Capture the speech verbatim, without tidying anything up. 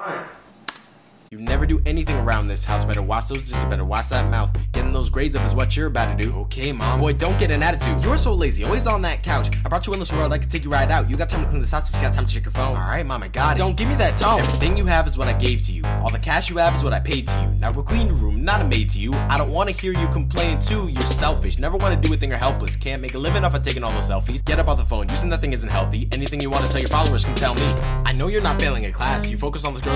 Fine. You never do anything around this house. Better watch those dishes, better watch that mouth. Getting those grades up is what you're about to do. Okay, mom. Boy, don't get an attitude. You're so lazy, always on that couch. I brought you in this world, I could take you right out. You got time to clean this house if you got time to check your phone. Alright, mom, I got it. Don't give me that tone. Everything you have is what I gave to you. All the cash you have is what I paid to you. Now go clean your room, not a maid to you. I don't want to hear you complaining too. You're selfish, never want to do a thing or helpless. Can't make a living off of taking all those selfies. Get up off the phone, using that thing isn't healthy. Anything you want to tell your followers can tell me. I know you're not failing in class. You focus on those girls